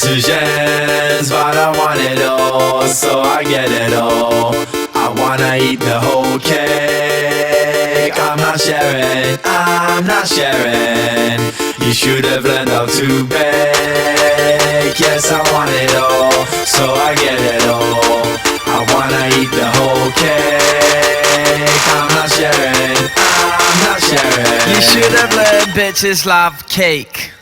Decisions, but I want it all, so I get it all. I wanna eat the whole cake. I'm not sharing, I'm not sharing. You should have learned how to bake. Yes, I want it all, so I get it all. I wanna eat the whole cake. I'm not sharing, I'm not sharing. You should have learned bitches love cake.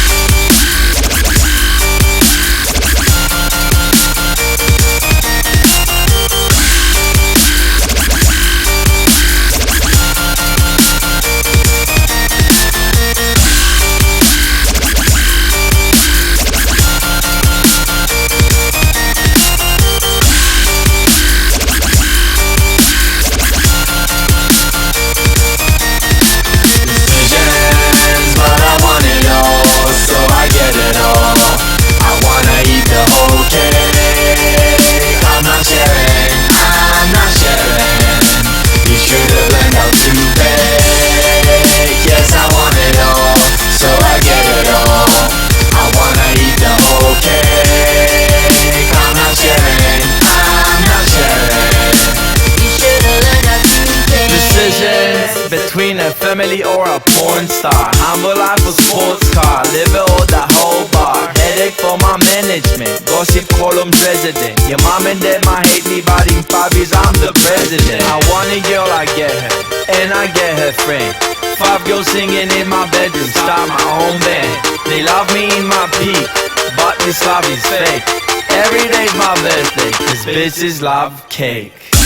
Between a family or a porn star, humble life or sports car, live it or the whole bar. Headache for my management, gossip column president. Your mom and dad might hate me, but in 5 years I'm the president. I want a girl, I get her, and I get her friend. 5 girls singing in my bedroom, start my own band. They love me in my peak, but this love is fake. Every day's my birthday, cause bitches love cake.